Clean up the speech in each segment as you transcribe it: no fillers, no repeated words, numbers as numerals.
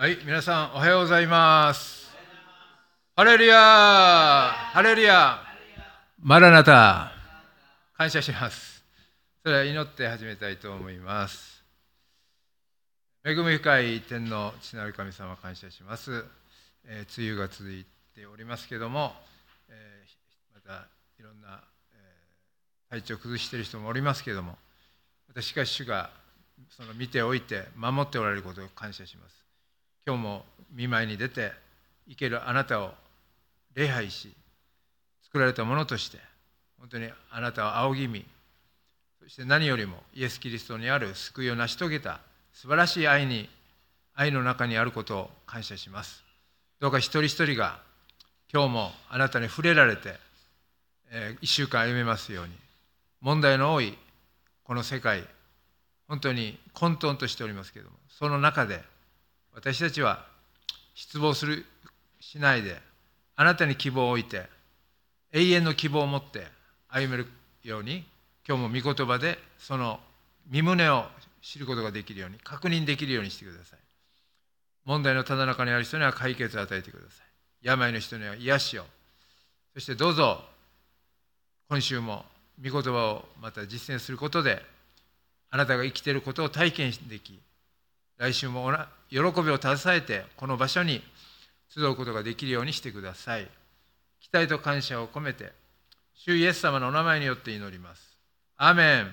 はい、皆さんおはようございます。ハレルヤハレルヤマラナタ、感謝します。それは祈って始めたいと思います。恵み深い天の父なる神様、感謝します。梅雨が続いておりますけども、またいろんな、体調を崩している人もおりますけども、しかし主がその見ておいて守っておられることを感謝します。今日も御前に出て生けるあなたを礼拝し、作られたものとして本当にあなたを仰ぎ見、そして何よりもイエス・キリストにある救いを成し遂げた素晴らしい愛の中にあることを感謝します。どうか一人一人が今日もあなたに触れられて、一週間歩めますように。問題の多いこの世界、本当に混沌としておりますけれども、その中で私たちは失望しないで、あなたに希望を置いて、永遠の希望を持って歩めるように、今日も御言葉でその身旨を知ることができるように、確認できるようにしてください。問題のただ中にある人には解決を与えてください。病の人には癒しを。そしてどうぞ今週も御言葉をまた実践することで、あなたが生きていることを体験でき、来週も喜びを携えてこの場所に集うことができるようにしてください。期待と感謝を込めて主イエス様のお名前によって祈ります。アーメン。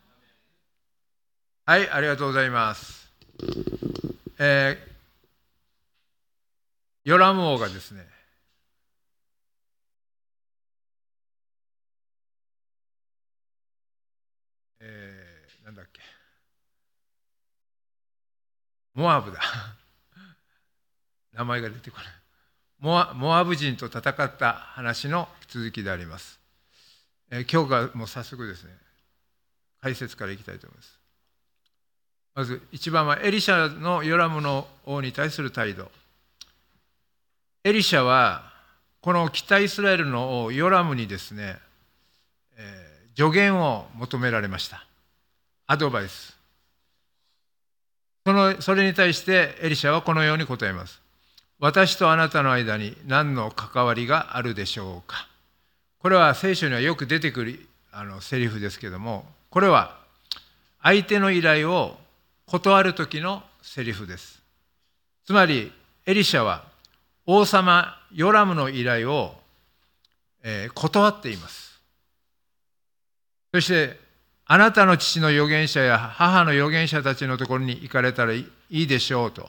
はい、ありがとうございます。ヨラム王がですね、なんだっけ、モアブだ名前が出てこない。モアブ人と戦った話の続きであります。今日がもう早速ですね、解説からいきたいと思います。まず一番はエリシャのヨラムの王に対する態度。エリシャはこの北イスラエルの王ヨラムにですね、助言を求められました。アドバイス。それに対してエリシャはこのように答えます。私とあなたの間に何の関わりがあるでしょうか。これは聖書にはよく出てくるセリフですけども、これは相手の依頼を断る時のセリフです。つまりエリシャは王様ヨラムの依頼を、断っています。そしてあなたの父の預言者や母の預言者たちのところに行かれたらいいでしょうと。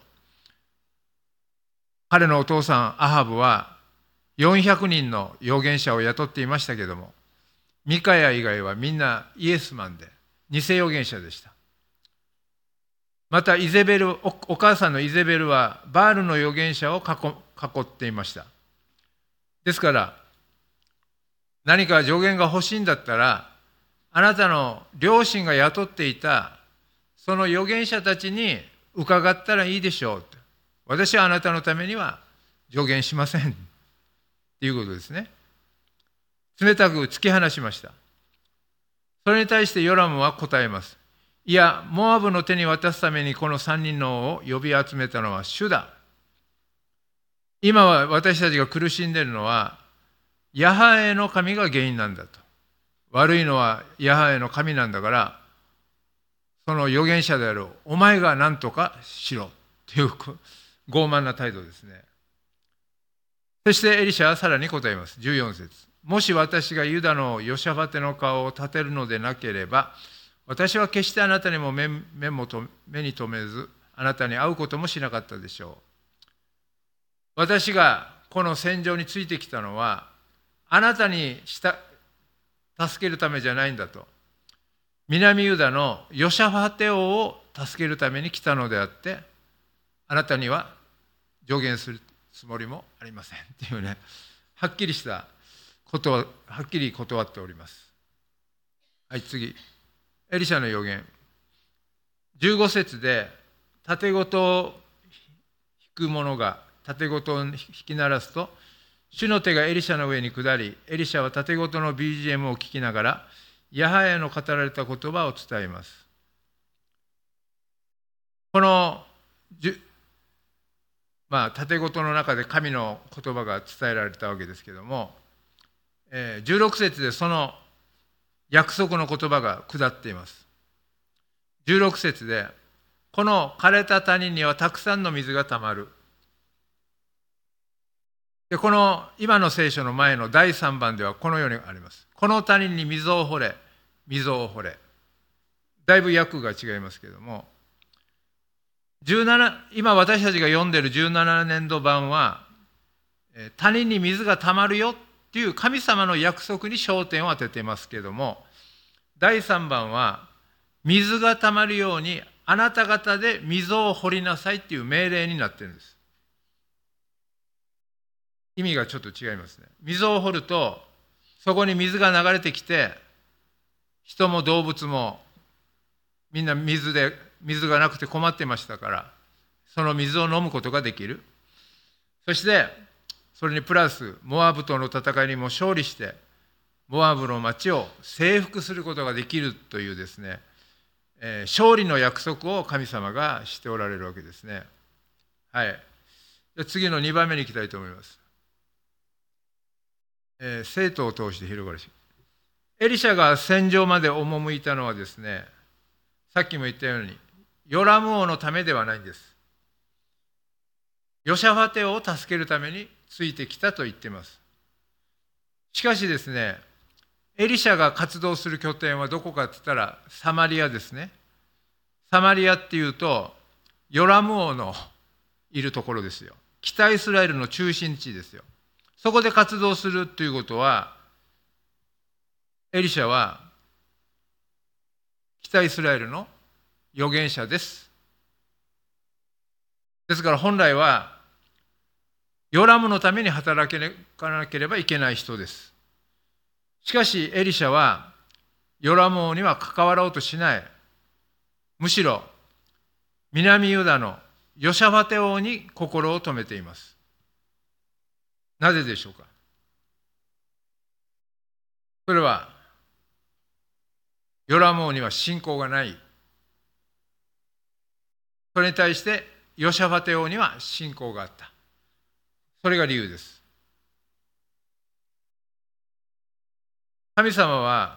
彼のお父さんアハブは400人の預言者を雇っていましたけども、ミカヤ以外はみんなイエスマンで偽預言者でした。またイゼベル、お母さんのイゼベルはバールの預言者を囲っていました。ですから何か助言が欲しいんだったら、あなたの両親が雇っていたその預言者たちに伺ったらいいでしょうと。私はあなたのためには助言しませんっていうことですね。冷たく突き放しました。それに対してヨラムは答えます。いや、モアブの手に渡すためにこの3人の王を呼び集めたのは主だ。今は私たちが苦しんでいるのはヤハウェの神が原因なんだと。悪いのはヤハウェの神なんだから、その預言者であるお前が何とかしろという傲慢な態度ですね。そしてエリシャはさらに答えます。14節。もし私がユダのヨシャファテの顔を立てるのでなければ、私は決してあなたにも目に留めず、あなたに会うこともしなかったでしょう。私がこの戦場についてきたのは、あなたに助けるためじゃないんだと。南ユダのヨシャファテ王を助けるために来たのであって、あなたには助言するつもりもありませんっていうね、はっきりしたことははっきり断っております。はい、次。エリシャの預言。15節で、盾事を弾く者が盾事を弾き鳴らすと、主の手がエリシャの上に下り、エリシャは盾事の BGM を聞きながら、ヤハウェの語られた言葉を伝えます。この盾事の中で神の言葉が伝えられたわけですけども、16節でその約束の言葉が下っています。16節で、この枯れた谷にはたくさんの水がたまる。で、この今の聖書の前の第3番ではこのようにあります。この谷に水を掘れ、溝を掘れ。だいぶ訳が違いますけれども、今私たちが読んでいる17年度版は、谷に水がたまるよっていう神様の約束に焦点を当てていますけれども、第3番は、水がたまるようにあなた方で溝を掘りなさいっていう命令になっているんです。意味がちょっと違いますね。溝を掘ると、そこに水が流れてきて、人も動物もみんな水がなくて困ってましたから、その水を飲むことができる。そしてそれにプラスモアブとの戦いにも勝利して、モアブの町を征服することができるというですね、勝利の約束を神様がしておられるわけですね。はい。次の2番目に行きたいと思います。生徒を通して広がるし。エリシャが戦場まで赴いたのはですね、さっきも言ったように、ヨラム王のためではないんです。ヨシャファテ王を助けるためについてきたと言っています。しかしですね、エリシャが活動する拠点はどこかって言ったらサマリアですね。サマリアっていうと、ヨラム王のいるところですよ。北イスラエルの中心地ですよ。そこで活動するということは、エリシャは北イスラエルの預言者です。ですから本来はヨラムのために働かなければいけない人です。しかしエリシャはヨラム王には関わろうとしない。むしろ南ユダのヨシャファテ王に心を留めています。なぜでしょうか。それはヨラム王には信仰がない。それに対してヨシャファテ王には信仰があった。それが理由です。神様は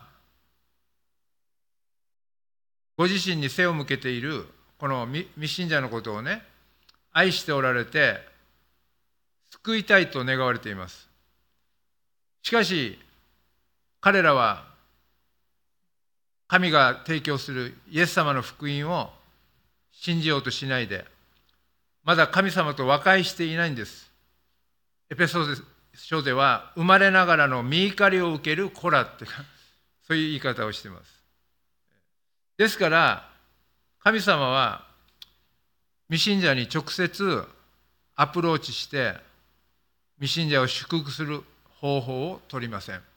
ご自身に背を向けているこの未信者のことをね、愛しておられて救いたいと願われています。しかし彼らは神が提供するイエス様の福音を信じようとしないで、まだ神様と和解していないんです。エペソ書では生まれながらの御怒りを受ける子らってそういう言い方をしています。ですから神様は未信者に直接アプローチして未信者を祝福する方法を取りません。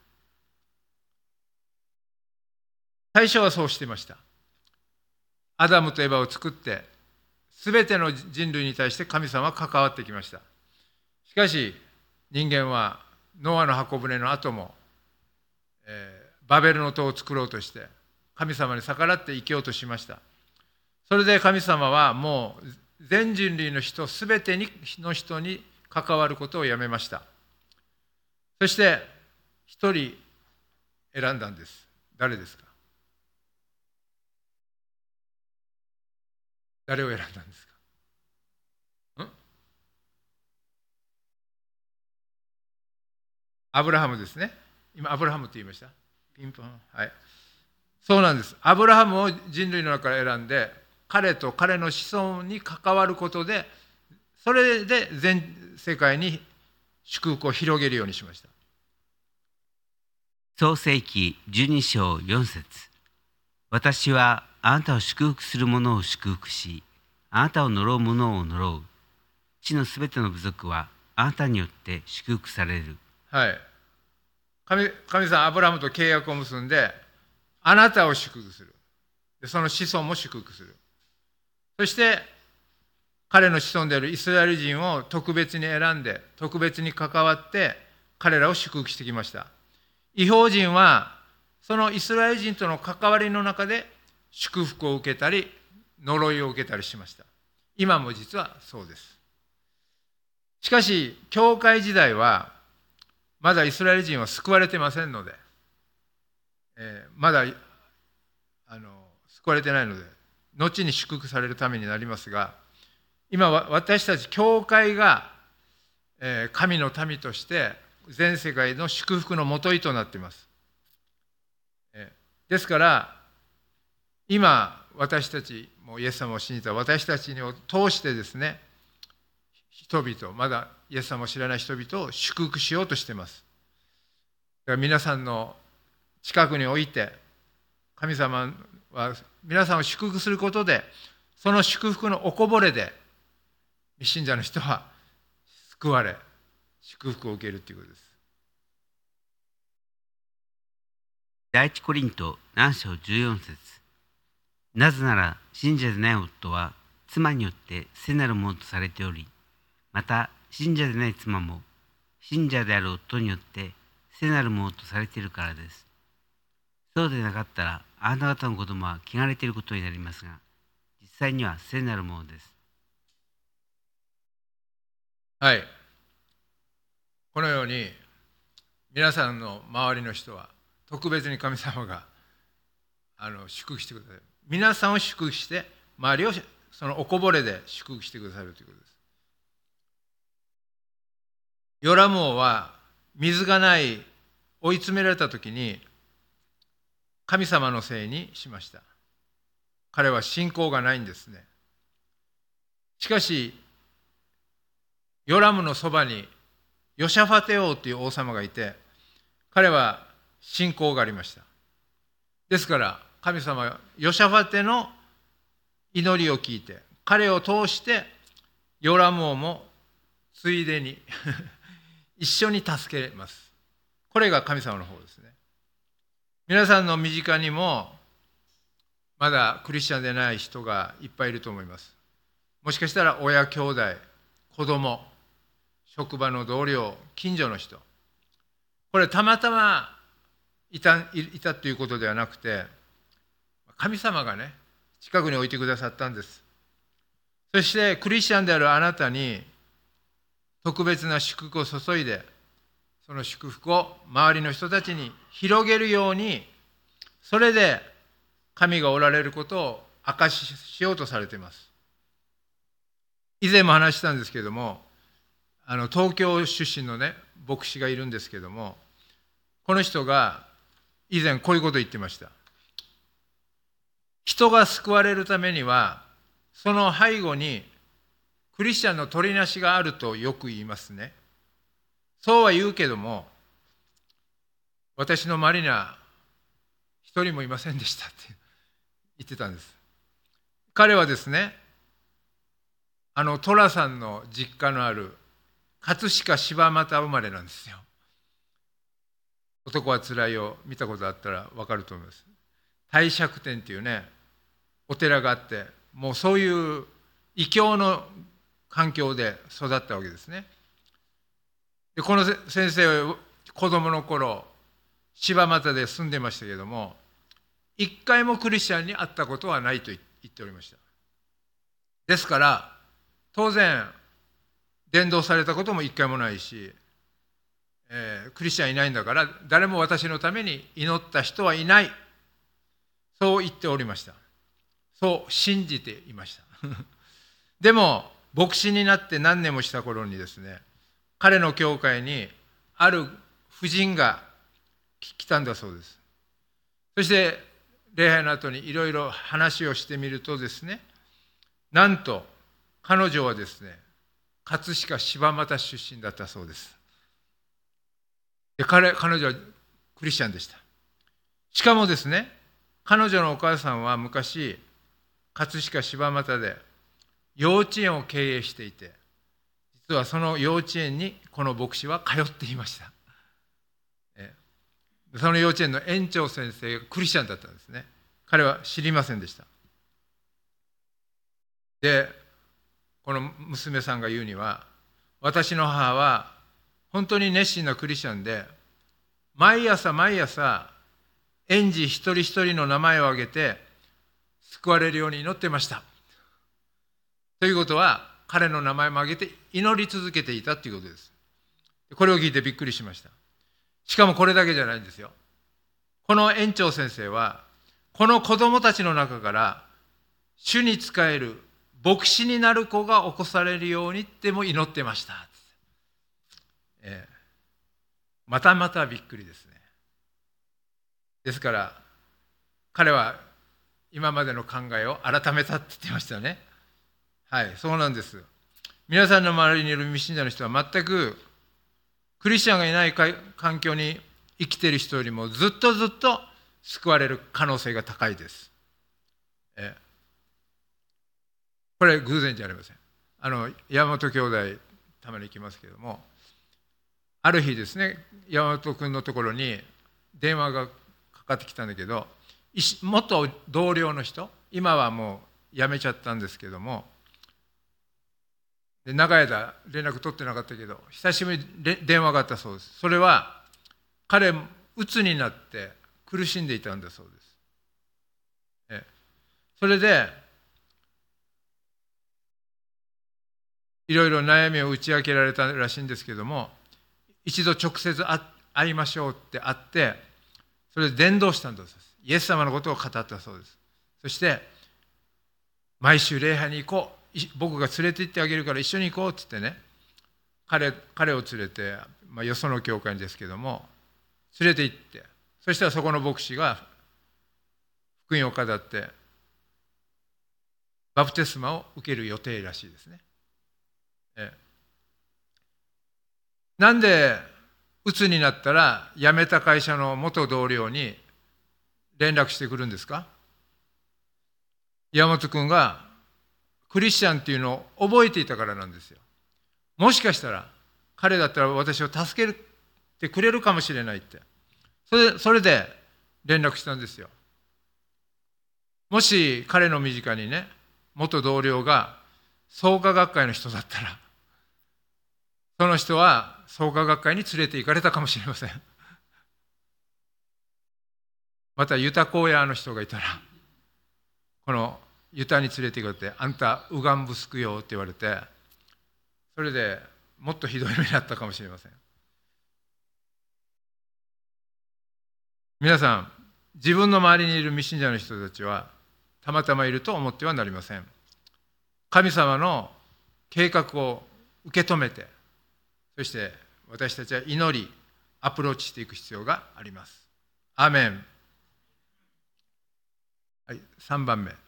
最初はそうしていました。アダムとエバを作って全ての人類に対して神様は関わってきました。しかし人間はノアの箱舟の後も、バベルの塔を作ろうとして神様に逆らって生きようとしました。それで神様はもう全人類の人全ての人に関わることをやめました。そして一人選んだんです。誰ですか。誰を選んだんですか。アブラハムですね。今アブラハムって言いました。ピンポン。はい。そうなんです。アブラハムを人類の中から選んで、彼と彼の子孫に関わることで、それで全世界に祝福を広げるようにしました。 創世記12章4節。私はあなたを祝福する者を祝福し、あなたを呪う者を呪う。地のすべての部族はあなたによって祝福される。 はい。神様アブラハムと契約を結んで、あなたを祝福する。でその子孫も祝福する。そして彼の子孫であるイスラエル人を特別に選んで、特別に関わって彼らを祝福してきました。異邦人はそのイスラエル人との関わりの中で祝福を受けたり呪いを受けたりしました。今も実はそうです。 しかし、教会時代は、まだイスラエル人は救われてませんので、まだ救われてないので、後に祝福されるためになりますが、今私たち教会が、神の民として全世界の祝福のもといとなっています。ですから今私たちもイエス様を信じた私たちを通してですね、人々、まだイエス様を知らない人々を祝福しようとしています。だから皆さんの近くにおいて、神様は皆さんを祝福することで、その祝福のおこぼれで未信者の人は救われ、祝福を受けるということです。 第一コリント7章14節。なぜなら信者でない夫は妻によって聖なるものとされており、また信者でない妻も信者である夫によって聖なるものとされているからです。そうでなかったらあなた方の子供は汚れていることになりますが、実際には聖なるものです。 はい。このように皆さんの周りの人は特別に神様が祝福してくださる。皆さんを祝福して、周りをそのおこぼれで祝福してくださるということです。ヨラム王は水がない、追い詰められた時に神様のせいにしました。彼は信仰がないんですね。しかしヨラムのそばにヨシャファテ王という王様がいて、彼は信仰がありました。ですから神様はヨシャファテの祈りを聞いて、彼を通してヨラム王もついでに一緒に助けます。これが神様の方ですね。皆さんの身近にもまだクリスチャンでない人がいっぱいいると思います。もしかしたら親兄弟、子供、職場の同僚、近所の人、これたまたまいたということではなくて、神様がね、近くに置いてくださったんです。そしてクリスチャンであるあなたに特別な祝福を注いで、その祝福を周りの人たちに広げるように、それで神がおられることを証ししようとされています。以前も話したんですけれども、東京出身のね牧師がいるんですけれども、この人が以前こういうことを言ってました。人が救われるためにはその背後にクリスチャンの取りなしがあるとよく言いますね。そうは言うけども、私の周りには一人もいませんでしたって言ってたんです。彼はですね、寅さんの実家のある葛飾柴又生まれなんですよ。男はつらいを見たことあったら分かると思います。帝釈天っていうねお寺があって、もうそういう異教の環境で育ったわけですね。でこの先生は子供の頃柴又で住んでましたけれども、一回もクリスチャンに会ったことはないと言っておりました。ですから当然伝道されたことも一回もないし、クリスチャンいないんだから誰も私のために祈った人はいない、そう言っておりました。そう信じていましたでも牧師になって何年もした頃にですね、彼の教会にある婦人が来たんだそうです。そして礼拝の後にいろいろ話をしてみるとですね、なんと彼女はですね葛飾柴又出身だったそうです。で彼女はクリスチャンでした。しかもですね、彼女のお母さんは昔葛飾柴又で幼稚園を経営していて、実はその幼稚園にこの牧師は通っていました。その幼稚園の園長先生がクリスチャンだったんですね。彼は知りませんでした。でこの娘さんが言うには、私の母は本当に熱心なクリスチャンで、毎朝園児一人一人の名前を挙げて救われるように祈ってました。ということは、 彼の名前も挙げて祈り続けていたということです。これを聞いてびっくりしました。しかもこれだけじゃないんですよ。この園長先生は、この子供たちの中から主に仕える牧師になる子が起こされるようにっても祈ってました。またまたびっくりですね。ですから彼は今までの考えを改めたって言ってましたね。はい、そうなんです。皆さんの周りにいる未信者の人は全くクリスチャンがいない環境に生きている人よりもずっと救われる可能性が高いです。これ偶然じゃありません。山本兄弟たまに行きますけれども、ある日ですね、山本君のところに電話がかかってきたんだけど、元同僚の人、今はもう辞めちゃったんですけども、で長い間連絡取ってなかったけど久しぶりに電話があったそうです。それは彼うつになって苦しんでいたんだそうです。それでいろいろ悩みを打ち明けられたらしいんですけども、一度直接会いましょうって会って、それで伝道したんです。イエス様のことを語ったそうです。そして毎週礼拝に行こう、僕が連れて行ってあげるから一緒に行こうって言ってね、彼を連れて、よその教会ですけども連れて行って、そしたらそこの牧師が福音を語ってバプテスマを受ける予定らしいですね。なんで鬱になったら辞めた会社の元同僚に連絡してくるんですか？山本君がクリスチャンっていうのを覚えていたからなんですよ。もしかしたら彼だったら私を助けてくれるかもしれないって、それで連絡したんですよ。もし彼の身近にね、元同僚が創価学会の人だったら、その人は創価学会に連れて行かれたかもしれません。またユタ公屋の人がいたら、このユタに連れて行かれて、あんたウガンブスクよって言われて、それでもっとひどい目にあったかもしれません。皆さん、自分の周りにいる未信者の人たちはたまたまいると思ってはなりません。神様の計画を受け止めて、そして私たちは祈り、アプローチしていく必要があります。アーメン。はい、3番目。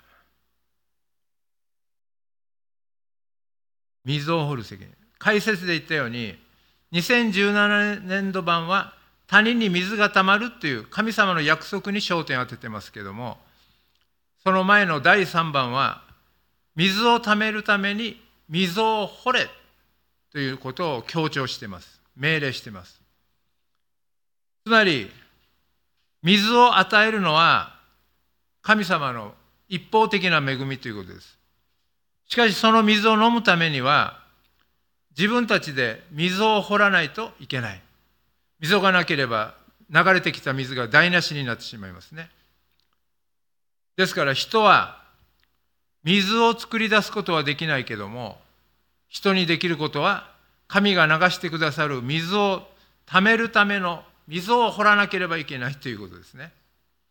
溝を掘る責任。解説で言ったように、2017年度版は谷に水がたまるという神様の約束に焦点を当ててますけれども、その前の第3番は水をためるために溝を掘れということを強調しています。命令しています。つまり水を与えるのは神様の一方的な恵みということです。しかしその水を飲むためには自分たちで溝を掘らないといけない。溝がなければ流れてきた水が台無しになってしまいますね。ですから人は水を作り出すことはできないけども、人にできることは神が流してくださる水をためるための溝を掘らなければいけないということですね。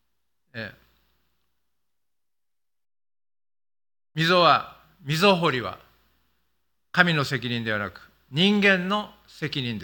溝掘りは神の責任ではなく人間の責任です。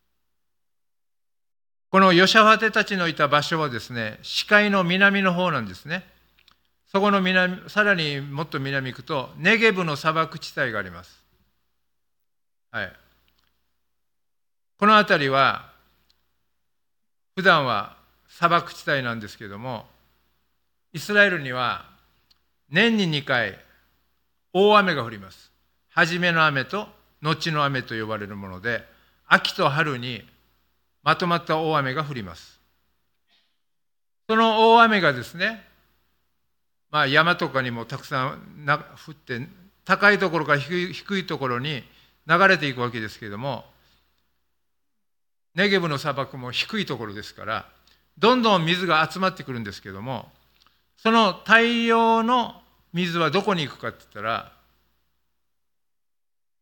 このヨシャファテたちのいた場所はですね、死海の南の方なんですね。そこの南、さらにもっと南行くとネゲブの砂漠地帯があります。はい。この辺りは普段は砂漠地帯なんですけれども、イスラエルには年に2回大雨が降ります。初めの雨と後の雨と呼ばれるもので、秋と春にまとまった大雨が降ります。その大雨がですね、山とかにもたくさん降って、高いところから低いところに流れていくわけですけれども、ネゲブの砂漠も低いところですから、どんどん水が集まってくるんですけれども、その大量の水はどこに行くかって言ったら、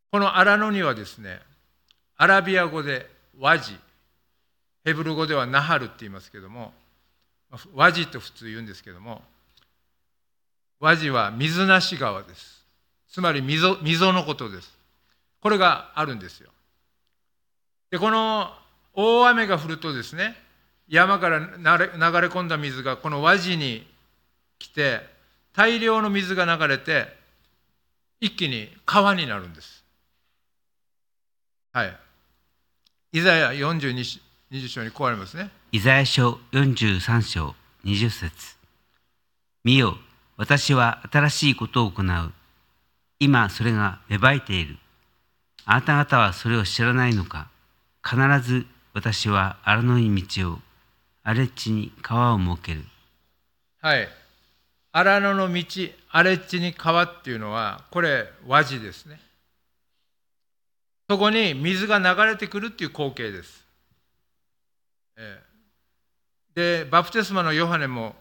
この荒野にはですね、アラビア語でワジ、ヘブル語ではナハルって言いますけども、ワジと普通言うんですけども、ワジは水なし川です。つまり溝のことです。これがあるんですよ。で、この大雨が降るとですね、山から流れ込んだ水がこのワジに来て、大量の水が流れて、一気に川になるんです。はい。イザヤ42 20章にこうありますね。 イザヤ書43章20節。見よ、私は新しいことを行う。今それが芽生えている。あなた方はそれを知らないのか。必ず私は荒野に道を、荒れ地に川を設ける。 はい。荒野の道、荒れ地に川っていうのは、これ、和字ですね。そこに水が流れてくるっていう光景です。で、バプテスマのヨハネも、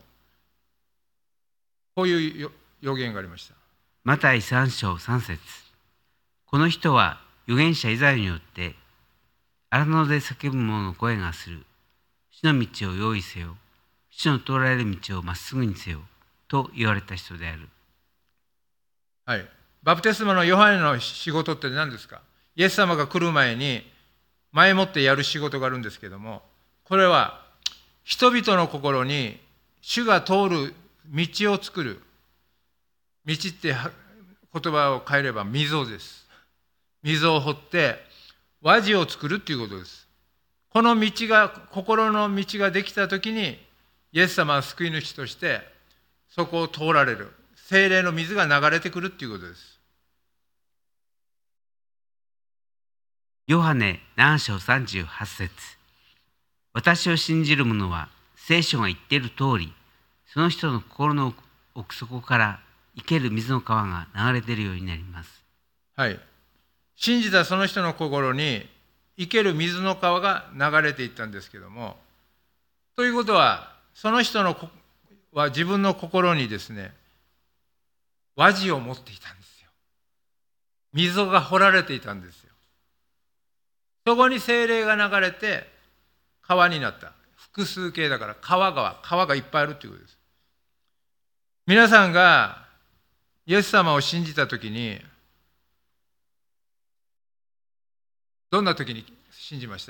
こういう予言がありました。 マタイ3章3節。この人は預言者イザヤによって、荒野で叫ぶ者の声がする。主の道を用意せよ。主の通られる道をまっすぐにせよ。と言われた人である。 はい。バプテスマのヨハネの仕事って何ですか？イエス様が来る前に、前もってやる仕事があるんですけども、これは、人々の心に主が通る道を作る。道って言葉を変えれば溝です。溝を掘って和地を作るっていうことです。この道が、心の道ができたときに、イエス様は救い主としてそこを通られる。聖霊の水が流れてくるっていうことです。 ヨハネ7章38節。私を信じる者は聖書が言っている通り、その人の心の奥底から生ける水の川が流れ出るようになります。 はい。信じたその人の心に生ける水の川が流れていったんですけども、ということは、その人のは自分の心にですね、和地を持っていたんですよ。溝が掘られていたんですよ。そこに聖霊が流れて川になった。複数形だから川がいっぱいあるということです。皆さんがイエス様を信じたときに、どんなときに信じました？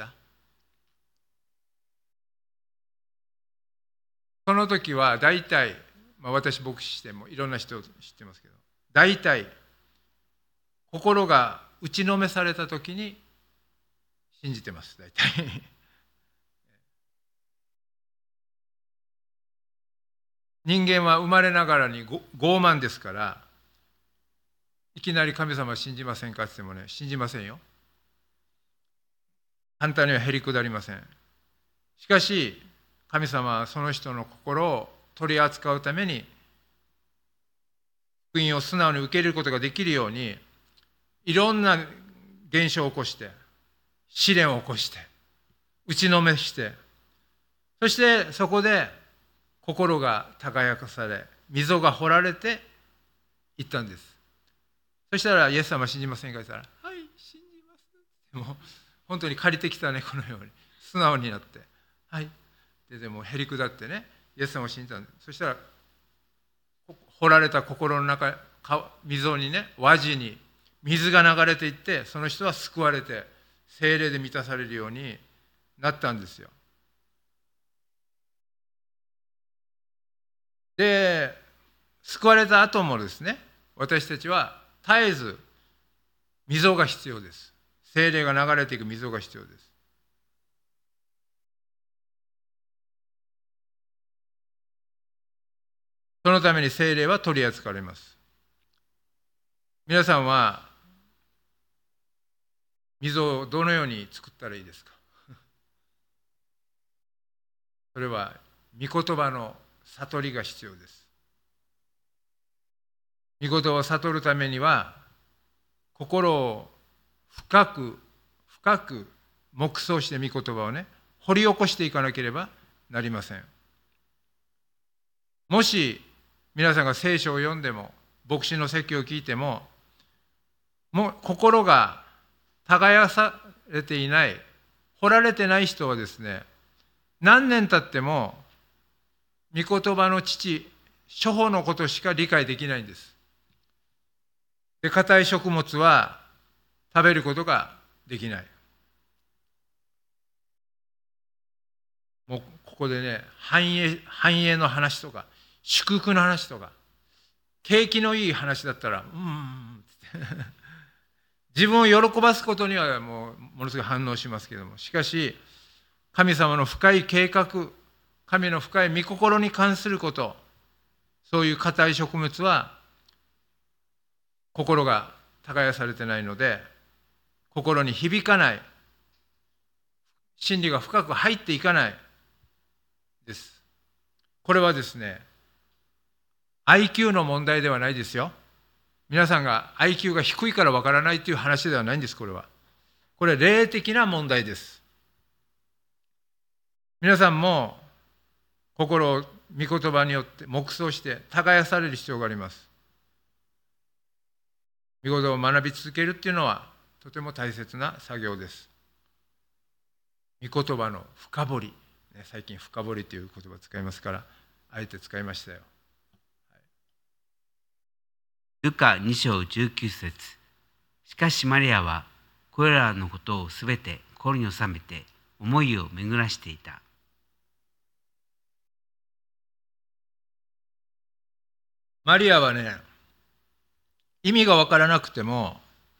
その時は大体、私牧師してもいろんな人を知ってますけど、大体心が打ちのめされた時に信じてます。大体人間は生まれながらに傲慢ですから、いきなり神様信じませんかって言ってもね、信じませんよ。簡単にはへりくだりません。しかし神様はその人の心を取り扱うために、福音を素直に受け入れることができるように、いろんな現象を起こして、試練を起こして、打ちのめして、そしてそこで心が輝かされ、溝が掘られていったんです。そしたら、イエス様信じませんかって言ったら、はい、信じます。もう本当に借りてきた猫のように素直になって、はい。でもへりくだってね、イエス様を信じたんです。そしたら、掘られた心の中、溝にね、和地に水が流れていって、その人は救われて、聖霊で満たされるようになったんですよ。で、救われた後もですね、私たちは絶えず溝が必要です。聖霊が流れていく溝が必要です。そのために聖霊は取り扱われます。皆さんは溝をどのように作ったらいいですか？それは御言葉の悟りが必要です。御言葉を悟るためには、心を深く黙想して御言葉をね、掘り起こしていかなければなりません。もし皆さんが聖書を読んでも、牧師の説教を聞いても、 もう心が耕されていない、掘られてない人はですね、何年経っても御言葉の父、諸法のことしか理解できないんです。で、硬い食物は食べることができない。もうここでね、繁栄の話とか、祝福の話とか、景気のいい話だったら、自分を喜ばすことにはものすごい反応しますけれども、しかし、神様の深い計画、神の深い御心に関すること、そういう硬い植物は、心が耕されてないので、心に響かない、真理が深く入っていかないです。これはですね、IQ の問題ではないですよ。皆さんが IQ が低いからわからないという話ではないんです、これは。これは霊的な問題です。皆さんも心を御言葉によって黙想して耕される必要があります。御言葉を学び続けるっていうのはとても大切な作業です。御言葉の深掘り、最近深掘りという言葉を使いますから、あえて使いましたよ。 ルカ2章19節。しかしマリアはこれらのことをすべて心に収めて思いを巡らしていた。 マリアはね、意味が分からなくても、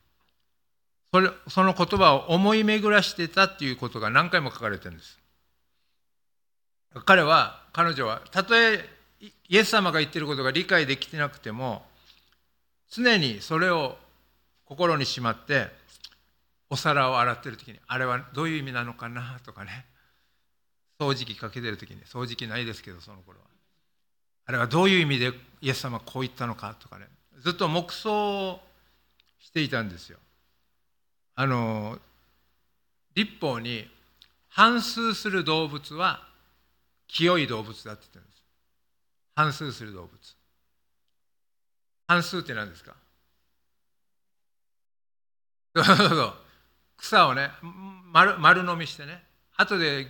その言葉を思い巡らしてたっていうことが何回も書かれてるんです。彼女は、たとえイエス様が言っていることが理解できてなくても、常にそれを心にしまって、お皿を洗ってるときに、あれはどういう意味なのかなとかね、掃除機かけてるときに、掃除機ないですけど、その頃は。あれはどういう意味でイエス様はこう言ったのかとかね、ずっと黙想していたんですよ。律法に反数する動物は清い動物だって言ってるんです。反数する動物。反数って何ですか？そう草をね、丸飲みしてね、後で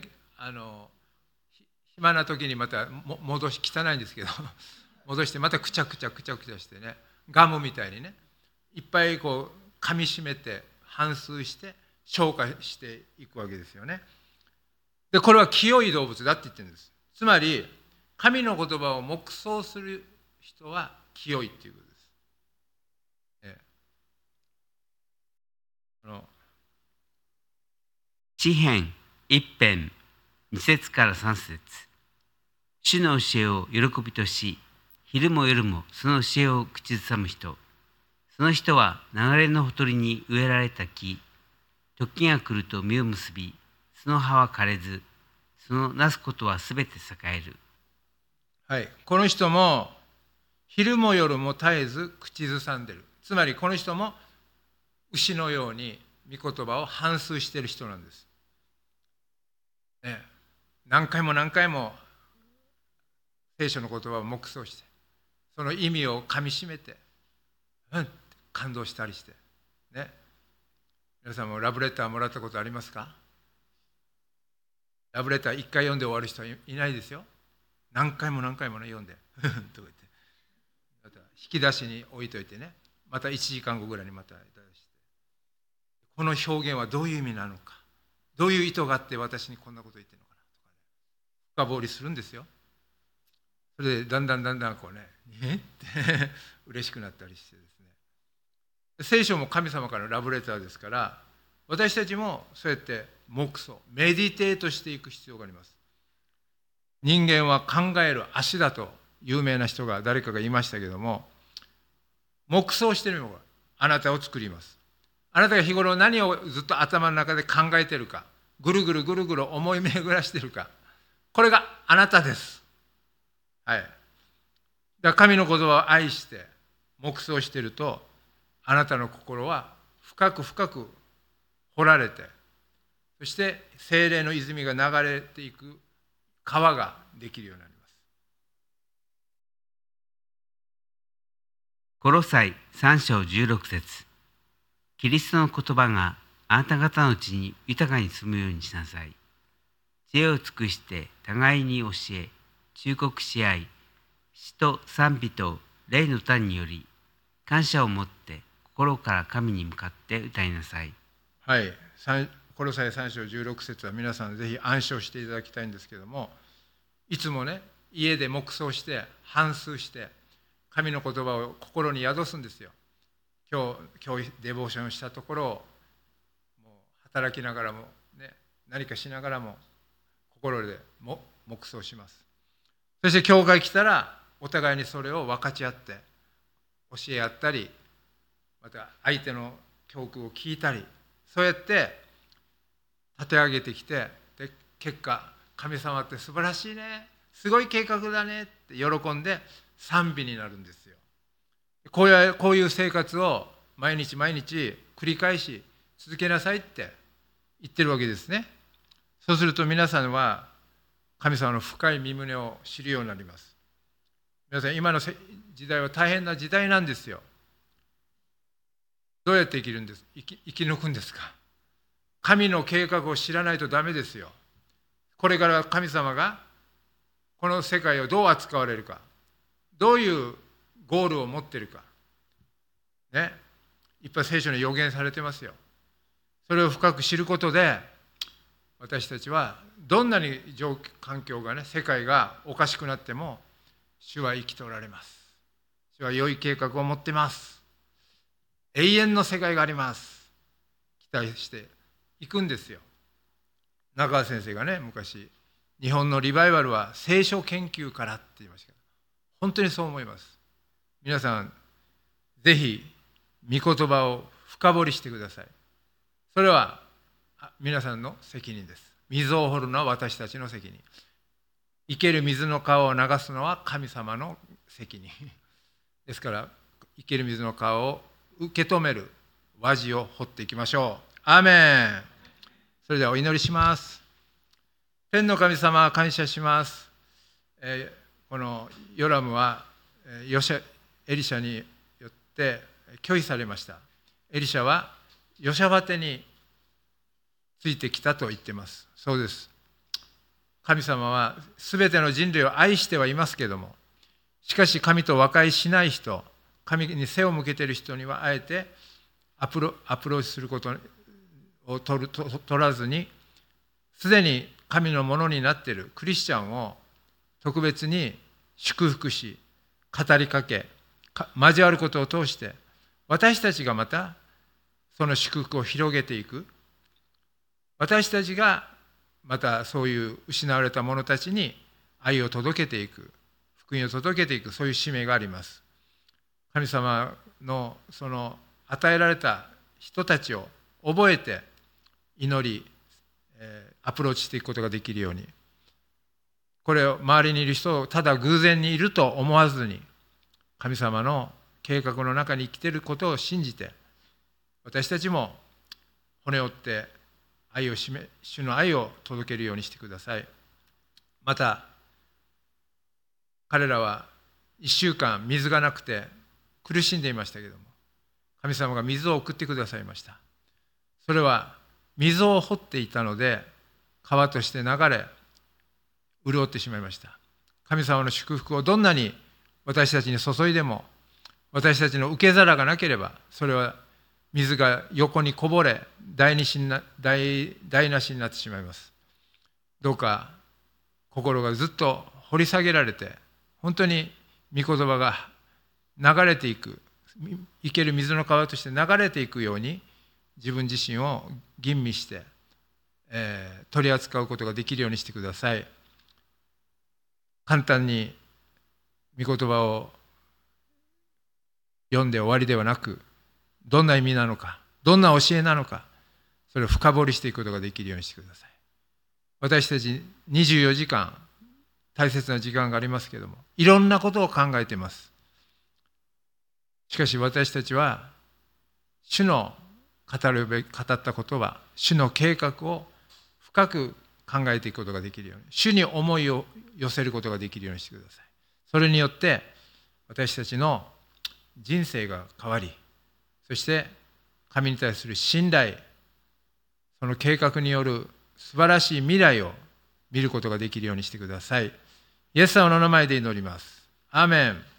暇な時にまた戻し、汚いんですけど戻してまたくちゃくちゃしてね、ガムみたいにね、いっぱいこう噛みしめて反数して消化していくわけですよね。で、これは清い動物だって言ってるんです。つまり神の言葉を黙想する人は清いっていうことです。 詩編一編2節から3節。主の教えを喜びとし、昼も夜もその教えを口ずさむ人。その人は流れのほとりに植えられた木。時が来ると実を結び、その葉は枯れず、そのなすことはすべて栄える。 はい、この人も昼も夜も絶えず口ずさんでる。つまりこの人も牛のように御言葉を反芻している人なんです。ね、何回も聖書の言葉を黙想して、その意味をかみしめて、感動したりして、ね。皆さんもラブレターもらったことありますか？ラブレター1回読んで終わる人はいないですよ。何回もね、読んでとか言って、また引き出しに置いといてね、また1時間後ぐらいにまた出して、この表現はどういう意味なのか、どういう意図があって私にこんなこと言ってるのかなとかね、深掘りするんですよ。それでだんだんこうね、って嬉しくなったりしてですね。聖書も神様からのラブレターですから、私たちもそうやって黙想、メディテートしていく必要があります。人間は考える足だと有名な人が誰かが言いましたけども、黙想しているのがあなたを作ります。あなたが日頃何をずっと頭の中で考えているか、ぐるぐる思い巡らしているか、これがあなたです。はい。だから神の言葉を愛して黙想していると、あなたの心は深く掘られて、そして聖霊の泉が流れていく川ができるようになります。 コロサイ3章16節。 キリストの言葉があなた方のうちに豊かに住むようにしなさい。知恵を尽くして互いに教え、忠告し合い、詩と賛美と霊の歌により、感謝を持って心から神に向かって歌いなさい。 はい、コロサイ3章16節は皆さんぜひ暗唱していただきたいんですけども、いつもね、家で黙想して反芻して神の言葉を心に宿すんですよ。今日デボーションしたところをもう働きながらも、ね、何かしながらも心で黙想します。そして教会来たらお互いにそれを分かち合って教え合ったり、また相手の教訓を聞いたり、そうやって立て上げてきて、で結果神様って素晴らしいね、すごい計画だねって喜んで賛美になるんですよ。こういう生活を毎日毎日繰り返し続けなさいって言ってるわけですね。そうすると皆さんは神様の深い身胸を知るようになります。皆さん、今の時代は大変な時代なんですよ。どうやって生き抜くんですか。神の計画を知らないとダメですよ。これから神様がこの世界をどう扱われるか、どういうゴールを持っているか、ね、いっぱい聖書に予言されてますよ。それを深く知ることで、私たちはどんなに環境がね、世界がおかしくなっても、主は生きておられます。主は良い計画を持ってます。永遠の世界があります。期待していくんですよ。中川先生がね、昔、日本のリバイバルは聖書研究からって言いましたけど、本当にそう思います。皆さん、ぜひ御言葉を深掘りしてください。それは皆さんの責任です。水を掘るのは私たちの責任。生ける水の川を流すのは神様の責任ですから、生ける水の川を受け止める輪地を掘っていきましょう。アーメン。それではお祈りします。天の神様、感謝します。このヨラムはエリシャによって拒否されました。エリシャはヨシャバテについてきたと言っています。そうです。神様はすべての人類を愛してはいますけれども、しかし神と和解しない人、神に背を向けている人にはあえてアプローチすることを取らずに、すでに神のものになっているクリスチャンを特別に祝福し、語りかけ、交わることを通して、私たちがまたその祝福を広げていく、私たちがまたそういう失われた者たちに愛を届けていく、福音を届けていく、そういう使命があります。神様のその与えられた人たちを覚えて祈り、アプローチしていくことができるように、これを周りにいる人をただ偶然にいると思わずに、神様の計画の中に生きていることを信じて、私たちも骨折って主の愛を届けるようにしてください。また彼らは1週間水がなくて苦しんでいましたけれども、神様が水を送ってくださいました。それは水を掘っていたので川として流れ潤ってしまいました。神様の祝福をどんなに私たちに注いでも、私たちの受け皿がなければ、それは水が横にこぼれ台無しになってしまいます。どうか心がずっと掘り下げられて、本当に御言葉が流れていく、生ける水の川として流れていくように、自分自身を吟味して、取り扱うことができるようにしてください。簡単に御言葉を読んで終わりではなく、どんな意味なのか、どんな教えなのか、それを深掘りしていくことができるようにしてください。私たち24時間大切な時間がありますけれども、いろんなことを考えています。しかし私たちは主の語ったことは、主の計画を深く考えていくことができるように、主に思いを寄せることができるようにしてください。それによって私たちの人生が変わり、そして神に対する信頼、その計画による素晴らしい未来を見ることができるようにしてください。イエス様の名前で祈ります。アーメン。